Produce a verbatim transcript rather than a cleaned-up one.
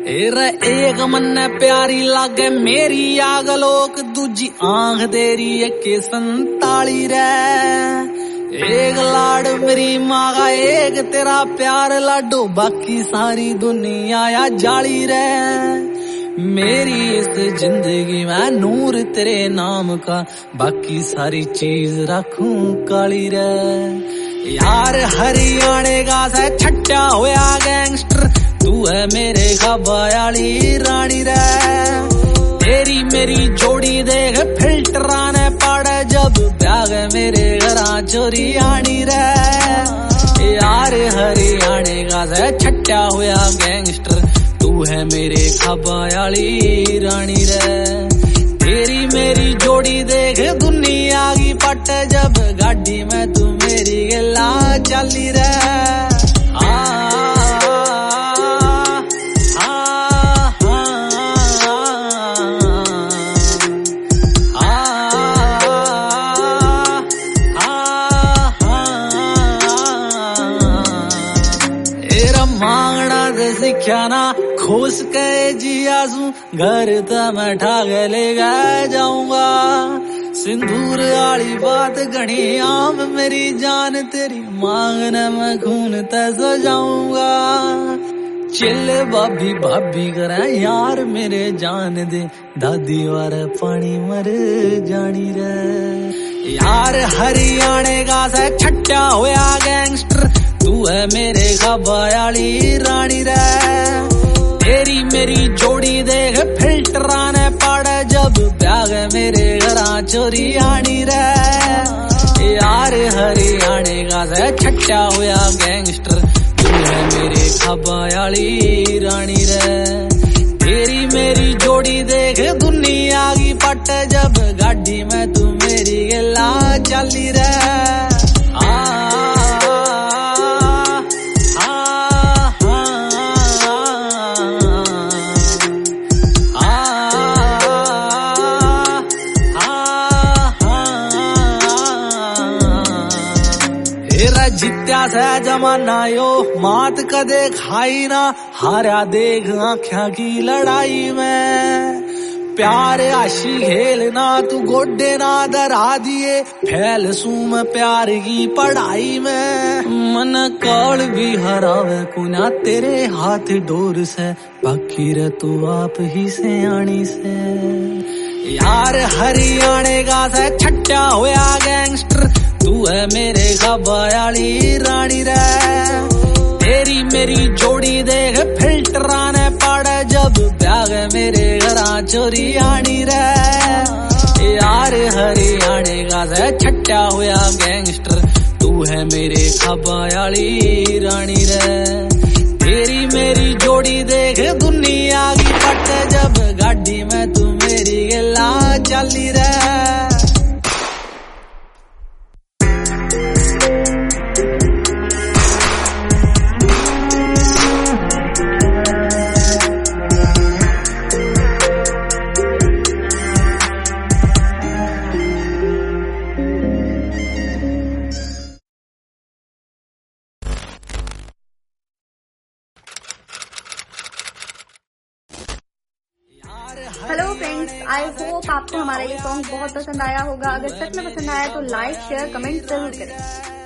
तेरा एक मन प्यारी लागे मेरी आग लोक, दूजी आंख तेरी एक संताली रे। एक लाड मेरी माँ का एक तेरा प्यार लाडो, बाकी सारी दुनिया या जाली रे। मेरी इस जिंदगी में नूर तेरे नाम का, बाकी सारी चीज रखूं काली रे। यार हरियाणे का से छट्टा होया गैंगस्टर, तू है मेरे खबायाली रानी रे। तेरी मेरी जोड़ी देख फिल्टरा ने पड़े, जब ब्याग मेरे घरा चोरी आनी रे। यार हरियाणे का से छट्टा होया गैंगस्टर, तू है मेरे खबायाली रानी रे। तेरी मेरी जोड़ी देख दुनिया की पट, जब गाड़ी में तू मेरी गला चली रे। मांगना दे सिक्ख्या ना खोस के जियासू, घर त मैं ठाग ले गए जाऊंगा। सिंदूर आली बात घनी आम मेरी जान, तेरी मांगने में खून त सजाऊंगा। चिल्ले भाभी भाभी करे यार मेरे जान दे, दादी वार पानी मर जानी रे। यार हरियाणे का से छट्टा होया गैंगस्टर, तू है मेरे खबायाली रानी रे। तेरी मेरी जोड़ी देख फिल्टरा ने पड़े, जब ब्याग मेरे घरा चोरी आनी रे। यार हरियाणे का से छट्टा होया गैंगस्टर, तू है मेरे खबायाली रानी रे। तेरी मेरी जोड़ी देख दुनिया की पट, जब गाड़ी में तू मेरी गला चली रे। जित्या से जमाना यो मात कदे खाई ना, हारा देख आँख्या की लड़ाई में। प्यार आशी खेलना तू गोडे ना दरा दिए, फैल सूम प्यार की पढ़ाई में। मन कौल भी हरावे कुना तेरे हाथ डोर से, बाकी रे तू आप ही से आनी से। यार हरियाणे का से छट्टा होया गैंगस्टर, तू है मेरे खबायाली रानी रे। तेरी मेरी जोड़ी देख फिल्टरा ने पड़े, जब ब्याग मेरे घरा चोरी आनी रे। यार हरियाणे का से छट्टा होया गैंगस्टर, तू है मेरे खबायाली रानी रे। तेरी मेरी जोड़ी देख दुनिया की पट, जब गाड़ी में तू मेरी गला चली रे। हेलो फ्रेंड्स, आई होप आपको हमारा ये सॉन्ग बहुत पसंद आया होगा। अगर सच में पसंद आया तो लाइक शेयर कमेंट जरूर करें।